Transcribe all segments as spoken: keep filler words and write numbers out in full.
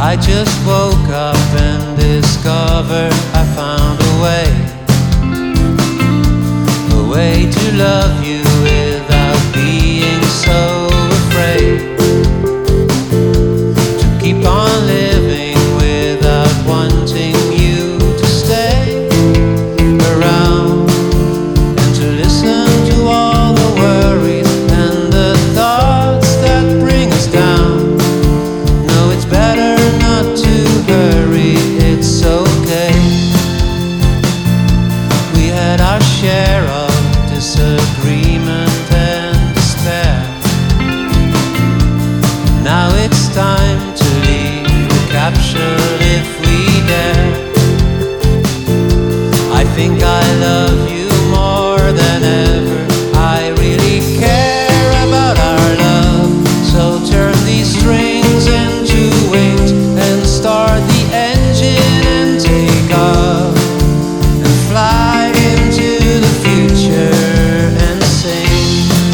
I just woke up and discovered I found a way, a way to love you without being so afraid, to keep on living without wanting you to stay around, and to listen to all the worries and the thoughts that bring us down. No, it's better not to hurry, it's okay. We had our share of disagreement and despair. Now it's time to leave the capture if we dare. I think I love you more than ever. I really care about our love. So turn these strings into wings and start the engine and take off and fly into the future and sing.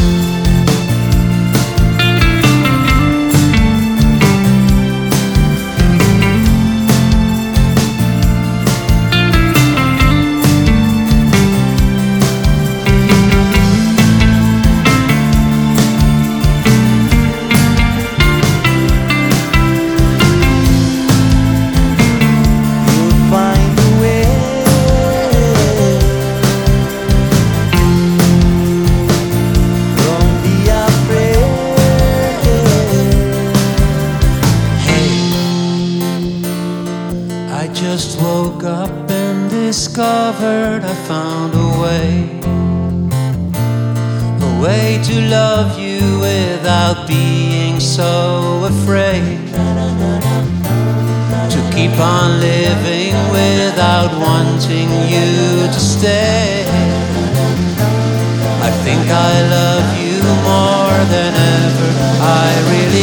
I just woke up and discovered I found a way, a way to love you without being so afraid, to keep on living without wanting you to stay. I think I love you more than ever. I really